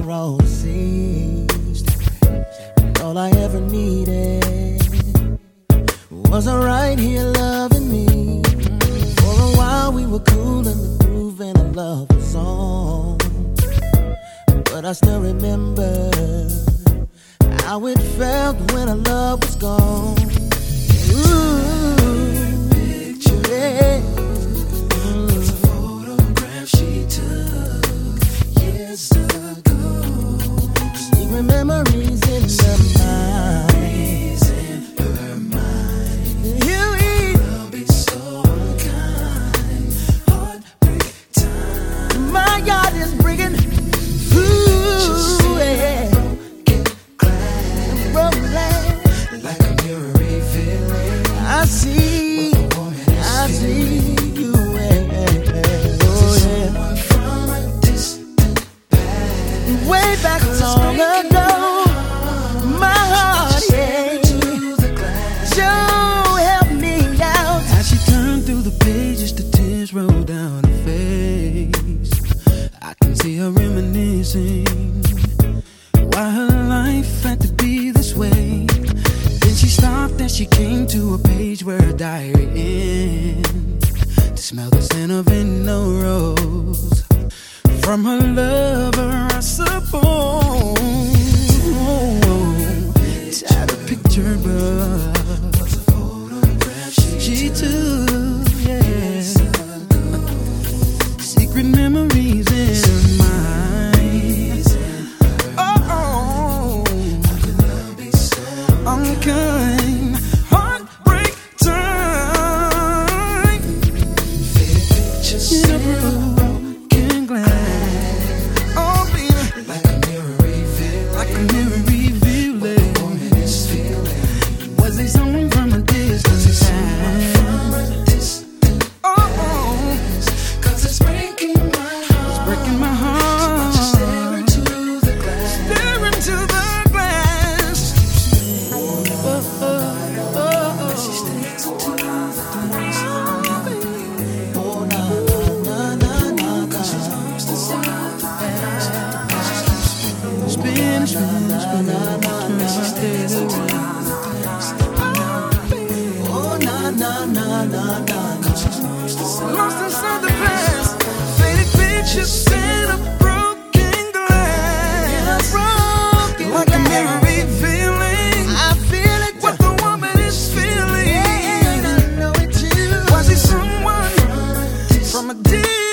all ceased. And all I ever needed was her right here loving me. For a while we were cool in the groove and our love was on. But I still remember how it felt when our love was gone. Ooh, yeah. It's a photograph she took years ago. Secret memories in her mind. I'll be so unkind. Heartbreak time. My God is bringing. Ooh, yeah. Like a mirror revealing. I see you. Oh yeah. From a distant past. Way back long ago, my heart, yeah. So help me out. As she turned through the pages, the tears roll down her face. I can see her reminiscing why her life had to be this way. Then she stopped and she came to a page where her diary ends. To smell the scent of an rose from her lover, I suppose. Tired of picture book was a photograph she took, yeah. Secret memories in her mind. Oh, unkind. Heartbreak time. Faded pictures in a broken glass. Oh, baby, like a mirror revealing. Like a mirror revealing. What the woman is feeling. Was it someone from a distance? Oh, 'cause it's breaking my heart. It's breaking my heart. Just stare into the glass. Stare into the glass. She stares into the glass. Oh na na na na na. She's lost inside the past. Spin. She stares into the glass. Oh na na na na na. Lost inside the past. Faded pictures in a broken glass. Like a mirror revealing. I feel it. What the woman is feeling. Yeah, I know it too. Was it someone from a distance?